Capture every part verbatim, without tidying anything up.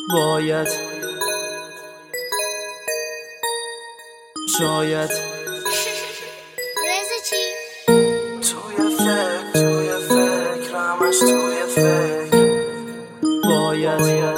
باید شاید رزه چی؟ توی فکر توی فکر همش توی فکر باید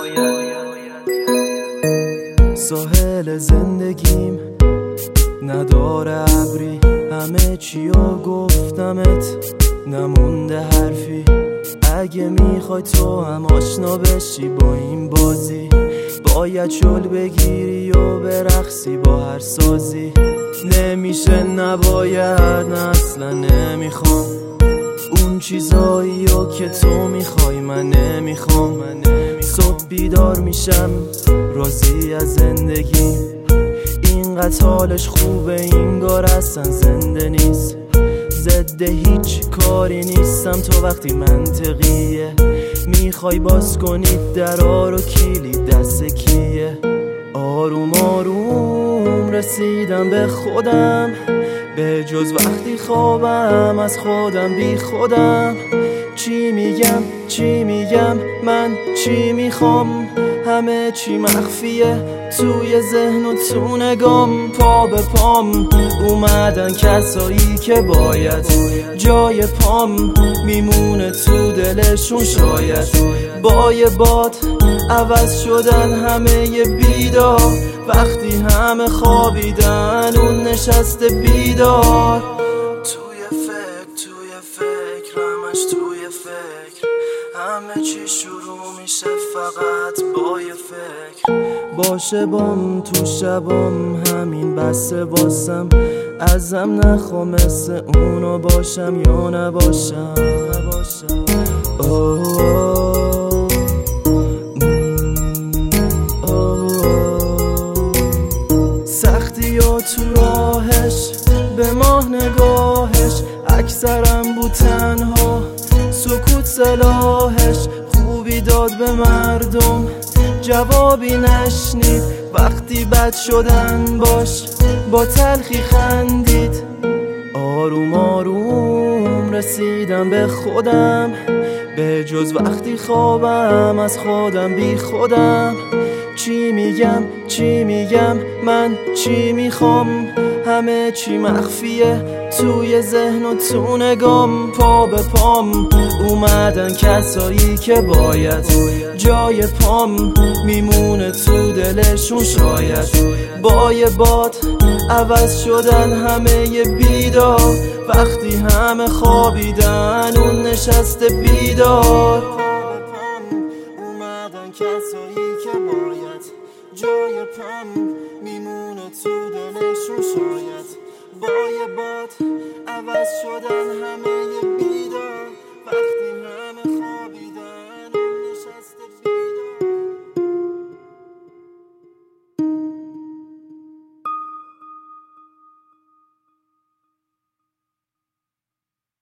ساحل زندگیم نداره ابری، همه چیو گفتمت نمونده حرفی. اگه میخوای تو هم آشنا بشی با این بازی، باید شل بگیری و برقصی با هر سازی. نمیشه نباید نه اصلا نمیخوام اون چیزایی رو که تو میخوای، من نمیخوام. صبح بیدار میشم راضی از زندگی، اینقدر حالش خوبه اینگار اصلا زنده نیست. ضد هیچ کاری نیستم تو وقتی منطقیه، میخوای باز کنید درا رو کلید دست کیه. آروم آروم رسیدم به خودم، به جز وقتی خوابم از خودم بی خودم. چی میگم چی میگم من چی میخوام، همه چی مخفیه توی ذهن و تو نگام. پا به پام اومدن کسایی که باید جای پام میمونه تو دلشون شاید. با یه باد عوض شدن همه بیدار، وقتی همه خوابیدن اون نشسته بیدار. توی فکر توی فکر همش توی فکر، همه چی شروع میشه فقط با یه فکر. باشه بام تو شبام همین بسه واسم، ازم نخوا مثل اونو باشم یا نباشم. اوه سختی و تو راهش به ماه نگاهش، اکثرم بود تنها سکوت سلاحش. خوبی داد به مردم جوابی نشنید، وقتی بد شدن باش با تلخی خندید. آروم آروم رسیدم به خودم، به جز وقتی خوابم از خودم بی خودم. چی میگم چی میگم من چی میخوام، همه چی مخفیه توی ذهن و تو نگام. پا به پام اومدن کسایی که باید جای پام میمونه تو دلشون شاید. با یه باد عوض شدن همه بیدار، وقتی همه خوابیدن اون نشسته بیدار. اومدن کسایی که باید جای پام میمونه تو دلشون شاید. با یه باد عوض شدن همه